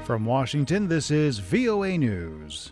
From Washington, this is VOA News.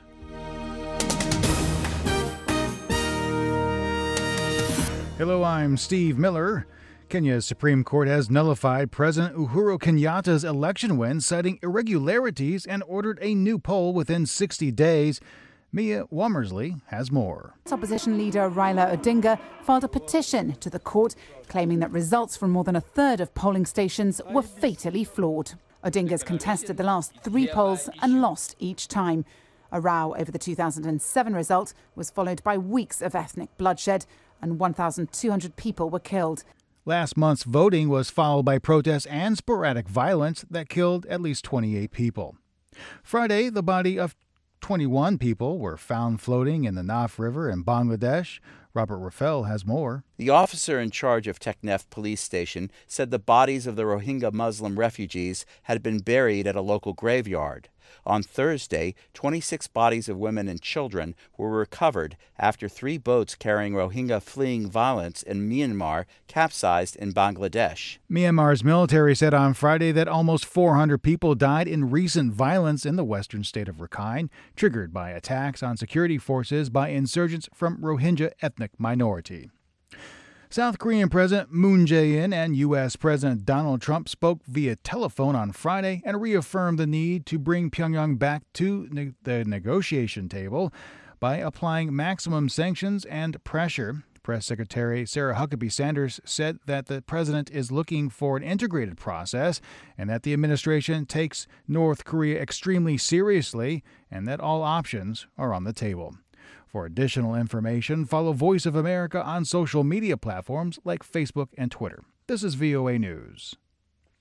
Hello, I'm Steve Miller. Kenya's Supreme Court has nullified President Uhuru Kenyatta's election win, citing irregularities, and ordered a new poll within 60 days. Mia Womersley has more. Opposition leader Raila Odinga filed a petition to the court claiming that results from more than a third of polling stations were fatally flawed. Odinga's contested the last three polls and lost each time. A row over the 2007 result was followed by weeks of ethnic bloodshed, and 1,200 people were killed. Last month's voting was followed by protests and sporadic violence that killed at least 28 people. Friday, the body of 21 people were found floating in the Naf River in Bangladesh. Robert Rafael has more. The officer in charge of Teknef police station said the bodies of the Rohingya Muslim refugees had been buried at a local graveyard. On Thursday, 26 bodies of women and children were recovered after 3 boats carrying Rohingya fleeing violence in Myanmar capsized in Bangladesh. Myanmar's military said on Friday that almost 400 people died in recent violence in the western state of Rakhine, triggered by attacks on security forces by insurgents from Rohingya ethnic minority. South Korean President Moon Jae-in and U.S. President Donald Trump spoke via telephone on Friday and reaffirmed the need to bring Pyongyang back to the negotiation table by applying maximum sanctions and pressure. Press Secretary Sarah Huckabee Sanders said that the president is looking for an integrated process and that the administration takes North Korea extremely seriously and that all options are on the table. For additional information, follow Voice of America on social media platforms like Facebook and Twitter. This is VOA News.